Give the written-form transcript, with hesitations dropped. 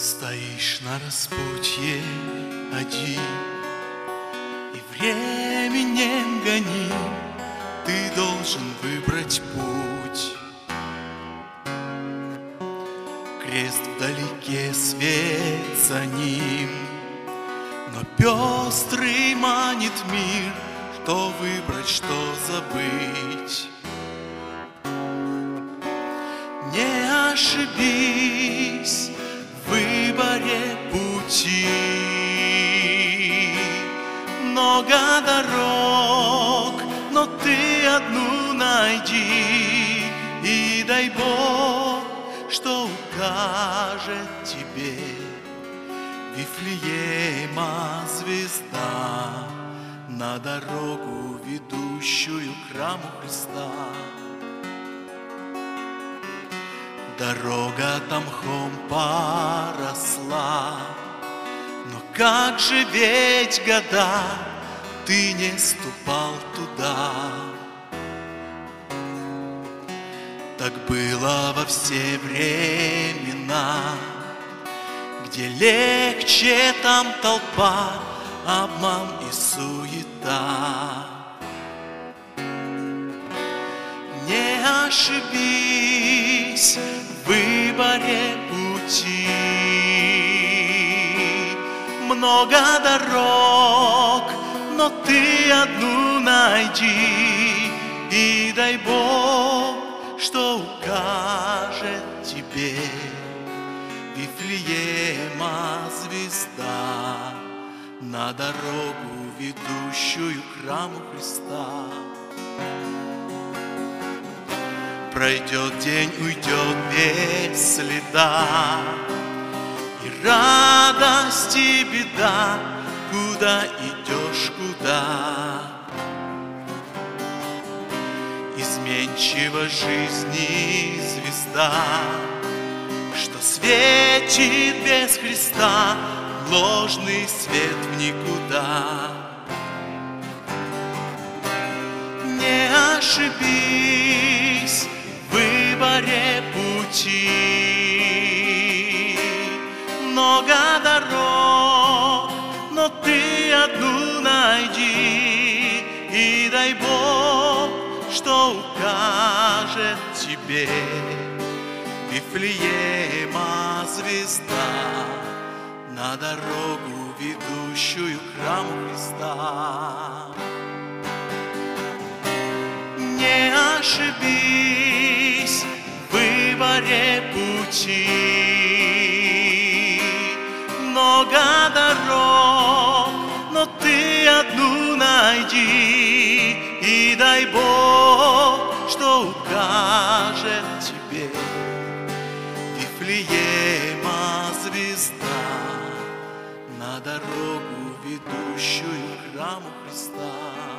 Стоишь на распутье один, и временем гони, ты должен выбрать путь. Крест вдалеке, свет за ним, но пестрый манит мир, что выбрать, что забыть. Не ошибись в выборе пути. Много дорог, но ты одну найди, и дай Бог, что укажет тебе Вифлеема звезда на дорогу, ведущую к храму Христа. Дорога там мхом поросла, но как же ведь года ты не ступал туда. Так было во все времена, где легче, там толпа, обман и суета. Не ошибись в выборе пути. Много дорог, но ты одну найди, и дай Бог, что укажет тебе Вифлеема звезда на дорогу, ведущую к храму Христа. Пройдет день, уйдет без следа, и радость, и беда, куда идешь, куда. Изменчива жизни звезда, что светит без Христа, ложный свет в никуда. Не ошибись в выборе пути. Много дорог, но ты одну найди, и дай Бог, что укажет тебе Вифлеема звезда на дорогу, ведущую к храму Христа. Не ошибись в выборе пути. Много дорог, но ты одну найди, и дай Бог, что укажет тебе Вифлеема звезда на дорогу, ведущую к храму Христа.